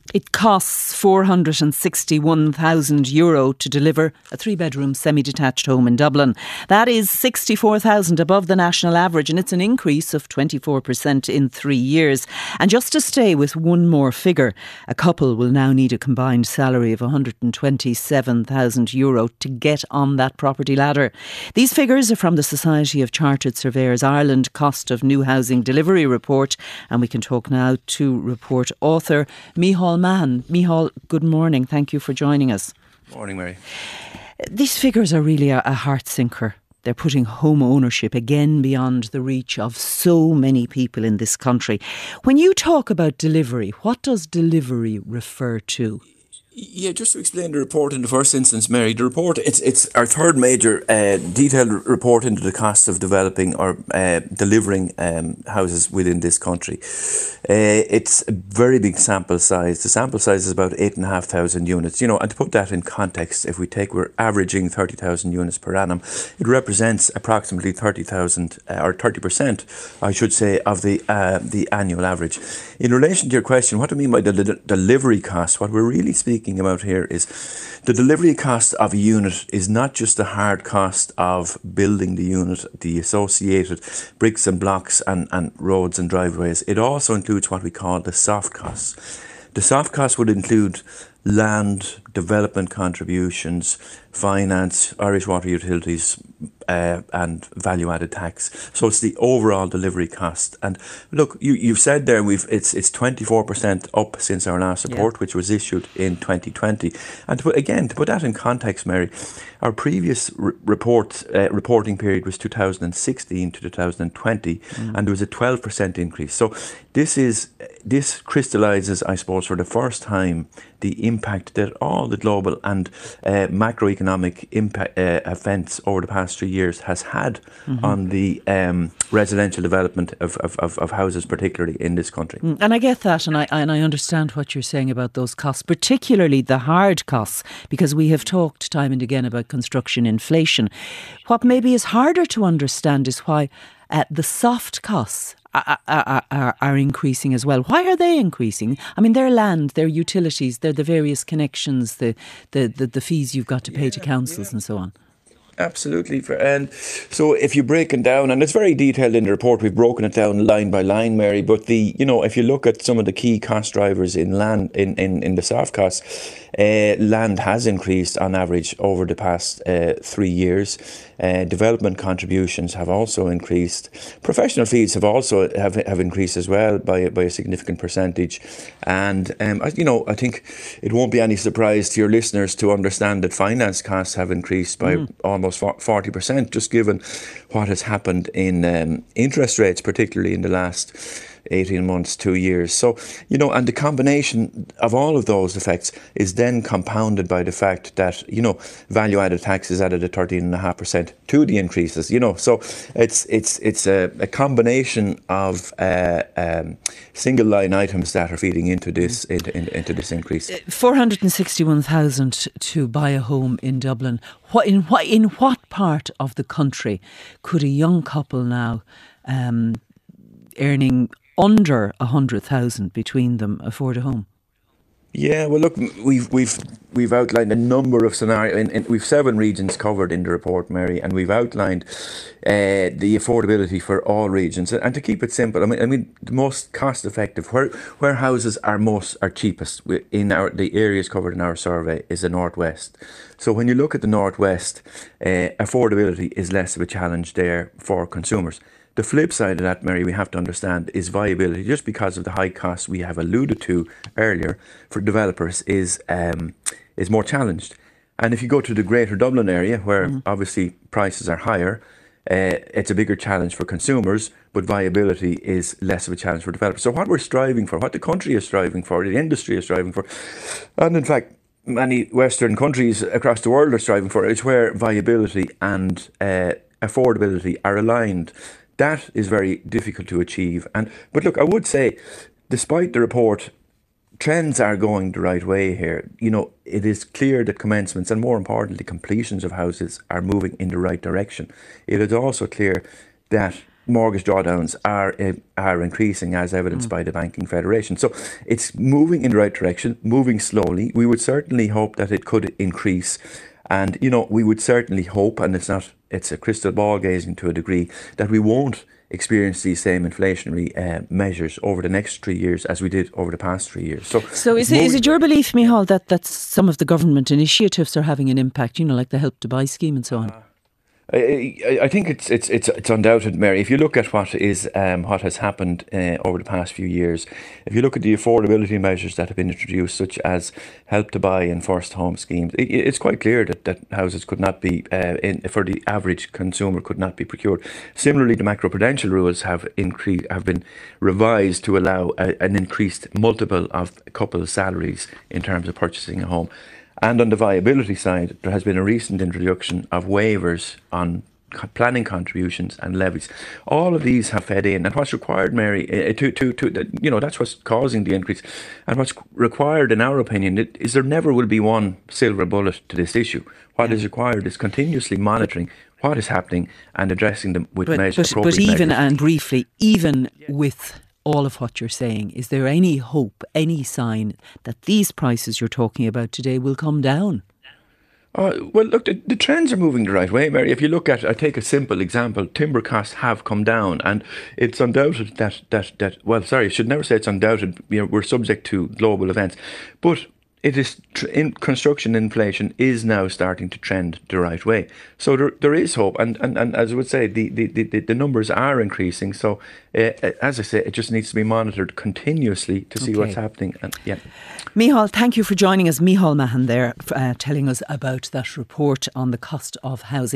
It costs €461,000 to deliver a 3-bedroom semi-detached home in Dublin. That is $64,000 above the national average, and it's an increase of 24% in 3 years. And just to stay with one more figure, a couple will now need a combined salary of €127,000 to get on that property ladder. These figures are from the Society of Chartered Surveyors Ireland Cost of New Housing Delivery Report, and we can talk now to report author Micheál Mahan. Micheál, good morning. Thank you for joining us. Morning, Mary. These figures are really a heart sinker. They're putting home ownership again beyond the reach of so many people in this country. When you talk about delivery, what does delivery refer to? Yeah, just to explain the report in the first instance, Mary, the report, it's our third major detailed report into the cost of developing or delivering houses within this country. It's a very big sample size. The sample size is about 8,500 units. And to put that in context, if we're averaging 30,000 units per annum, it represents approximately 30,000 or 30%, I should say, of the annual average. In relation to your question, what do I mean by the delivery cost? What we're really speaking about here is the delivery cost of a unit is not just the hard cost of building the unit, the associated bricks and blocks and roads and driveways. It also includes what we call the soft costs. The soft costs would include land, development contributions, finance, Irish water utilities, and value-added tax. So it's the overall delivery cost. And look, you've said there it's 24% up since our last report, which was issued in 2020. And to put that in context, Mary, our previous reporting period was 2016 to 2020, and there was a 12% increase. So this crystallises, I suppose, for the first time, the impact that all the global and macroeconomic impact events over the past 3 years has had on the residential development of houses, particularly in this country. And I get that, and I understand what you're saying about those costs, particularly the hard costs, because we have talked time and again about construction inflation. What maybe is harder to understand is why the soft costs are increasing as well. Why are they increasing? I mean, their land, their utilities, they're the various connections, the fees you've got to pay to councils and so on. Absolutely. And so if you break it down, and it's very detailed in the report, we've broken it down line by line, Mary, but if you look at some of the key cost drivers in land, in the soft costs, land has increased on average over the past 3 years. Development contributions have also increased. Professional fees have also have increased as well by a significant percentage. And I think it won't be any surprise to your listeners to understand that finance costs have increased by almost 40%, just given what has happened in interest rates, particularly in the last 18 months, 2 years. So, and the combination of all of those effects is then compounded by the fact that, value-added tax is added at 13.5% to the increases, So it's a combination of single line items that are feeding into this into this increase. 461,000 to buy a home in Dublin. In what part of the country could a young couple now earning under 100,000 between them afford a home? Yeah, well, look, we've outlined a number of scenarios. We've 7 regions covered in the report, Mary, and we've outlined the affordability for all regions. And to keep it simple, I mean, the most cost-effective, where houses are cheapest in the areas covered in our survey is the Northwest. So when you look at the Northwest, affordability is less of a challenge there for consumers. The flip side of that, Mary, we have to understand is viability. Just because of the high costs we have alluded to earlier for developers is more challenged. And if you go to the Greater Dublin area, where obviously prices are higher, it's a bigger challenge for consumers, but viability is less of a challenge for developers. So what we're striving for, what the country is striving for, the industry is striving for, and in fact many Western countries across the world are striving for, is where viability and affordability are aligned. That is very difficult to achieve. But look, I would say, despite the report, trends are going the right way here. It is clear that commencements and, more importantly, completions of houses are moving in the right direction. It is also clear that mortgage drawdowns are increasing, as evidenced by the Banking Federation. So it's moving in the right direction, moving slowly. We would certainly hope that it could increase. And, we would certainly hope, and it's a crystal ball gazing to a degree, that we won't experience these same inflationary measures over the next 3 years as we did over the past 3 years. So is it your belief, Micheál, that some of the government initiatives are having an impact, like the Help to Buy scheme and so on? I think it's undoubted, Mary. If you look at what has happened over the past few years, if you look at the affordability measures that have been introduced, such as Help to Buy and First Home schemes, it's quite clear that houses could not be, for the average consumer, could not be procured. Similarly, the macroprudential rules have been revised to allow an increased multiple of couples' salaries in terms of purchasing a home. And on the viability side, there has been a recent introduction of waivers on planning contributions and levies. All of these have fed in, and what's required, Mary, that's what's causing the increase. And what's required, in our opinion, is there never will be one silver bullet to this issue. What is required is continuously monitoring what is happening and addressing them with appropriate measures. But even, and briefly, even with all of what you're saying, is there any hope, any sign that these prices you're talking about today will come down? Well, look, the trends are moving the right way, Mary. If you look at, I take a simple example, timber costs have come down, and it's undoubted I should never say it's undoubted, we're subject to global events, but it is in construction inflation is now starting to trend the right way. So there is hope, and as I would say, the numbers are increasing. So as I say, it just needs to be monitored continuously to see what's happening. And Micheál, thank you for joining us. Micheál Mahan there, telling us about that report on the cost of housing.